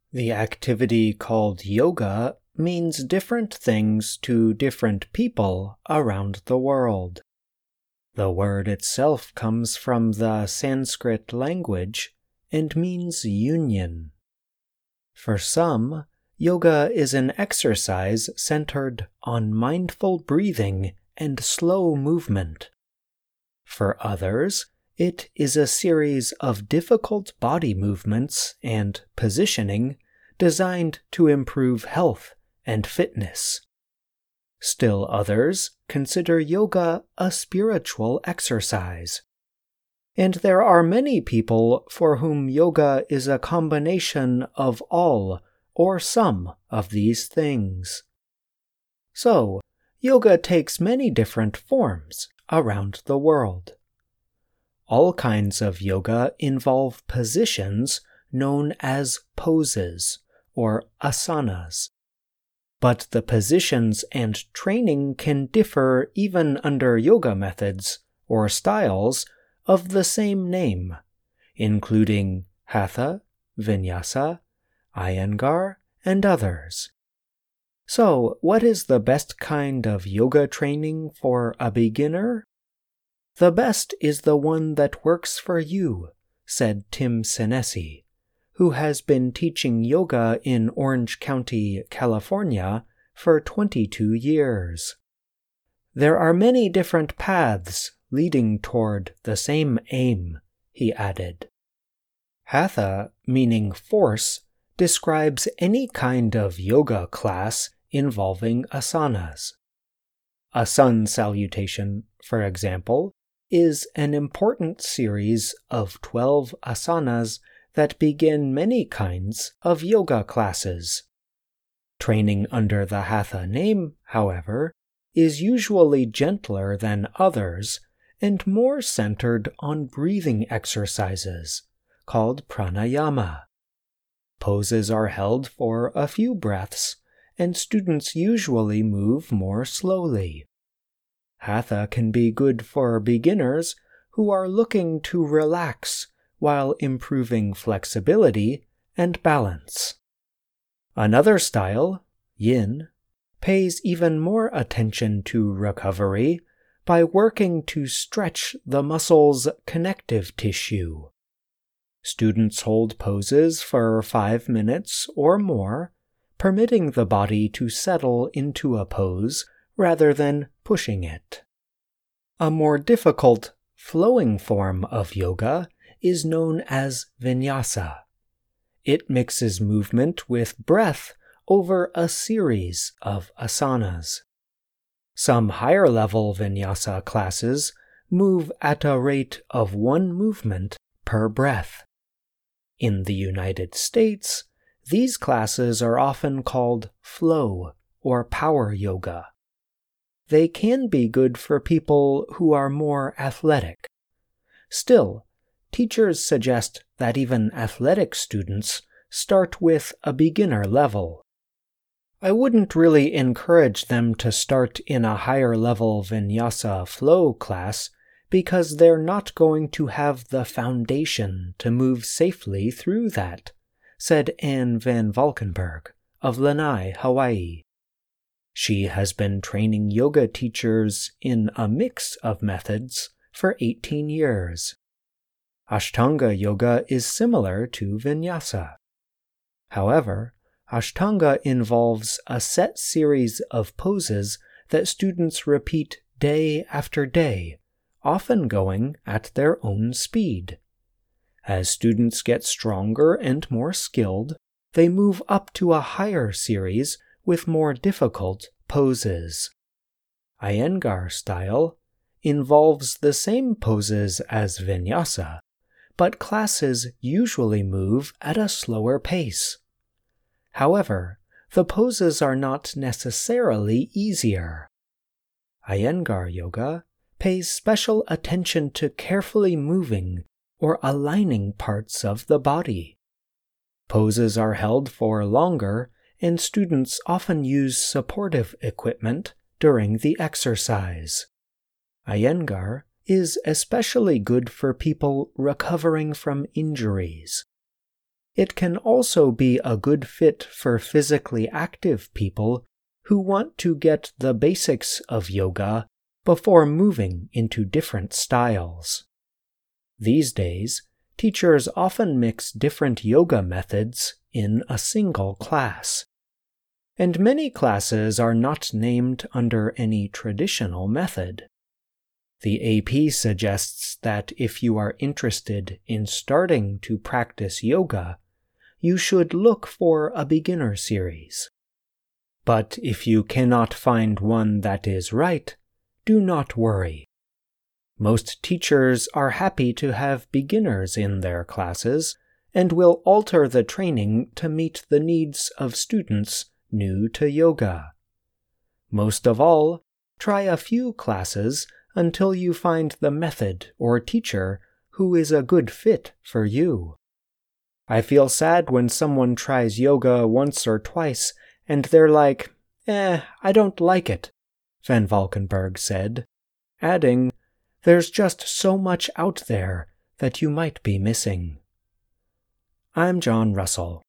The activity called yoga means different things to different people around the world. The word itself comes from the Sanskrit language and means union. For some, yoga is an exercise centered on mindful breathing and slow movement. For others, it is a series of difficult body movements and positioning designed to improve health and fitness. Still others consider yoga a spiritual exercise. And there are many people for whom yoga is a combination of all or some of these things. So, yoga takes many different forms around the world. All kinds of yoga involve positions known as poses or asanas. But the positions and training can differ even under yoga methods or styles of the same name, including Hatha, Vinyasa, Iyengar, and others. So, what is the best kind of yoga training for a beginner? The best is the one that works for you, said Tim Senesi, who has been teaching yoga in Orange County, California, for 22 years. There are many different paths leading toward the same aim, he added. Hatha, meaning force, describes any kind of yoga class involving asanas. A sun salutation, for example, is an important series of 12 asanas that begin many kinds of yoga classes. Training under the Hatha name, however, is usually gentler than others and more centered on breathing exercises, called pranayama. Poses are held for a few breaths, and students usually move more slowly. Hatha can be good for beginners who are looking to relax while improving flexibility and balance. Another style, yin, pays even more attention to recovery by working to stretch the muscle's connective tissue. Students hold poses for 5 minutes or more, permitting the body to settle into a pose rather than pushing it. A more difficult, flowing form of yoga is known as vinyasa. It mixes movement with breath over a series of asanas. Some higher-level vinyasa classes move at a rate of 1 movement per breath. In the United States, these classes are often called flow or power yoga. They can be good for people who are more athletic. Still, teachers suggest that even athletic students start with a beginner level. I wouldn't really encourage them to start in a higher-level vinyasa flow class because they're not going to have the foundation to move safely through that, said Anne Van Valkenburg of Lanai, Hawaii. She has been training yoga teachers in a mix of methods for 18 years. Ashtanga yoga is similar to vinyasa. However, Ashtanga involves a set series of poses that students repeat day after day, often going at their own speed. As students get stronger and more skilled, they move up to a higher series with more difficult poses. Iyengar style involves the same poses as vinyasa, but classes usually move at a slower pace. However, the poses are not necessarily easier. Iyengar yoga pays special attention to carefully moving or aligning parts of the body. Poses are held for longer, and students often use supportive equipment during the exercise. Iyengar is especially good for people recovering from injuries. it can also be a good fit for physically active people who want to get the basics of yoga before moving into different styles. These days, teachers often mix different yoga methods in a single class. And many classes are not named under any traditional method. The AP suggests that if you are interested in starting to practice yoga, you should look for a beginner series. But if you cannot find one that is right, do not worry. Most teachers are happy to have beginners in their classes and will alter the training to meet the needs of students new to yoga. Most of all, try a few classes until you find the method or teacher who is a good fit for you. I feel sad when someone tries yoga once or twice and they're like, I don't like it, Van Valkenburg said, adding, there's just so much out there that you might be missing. I'm John Russell.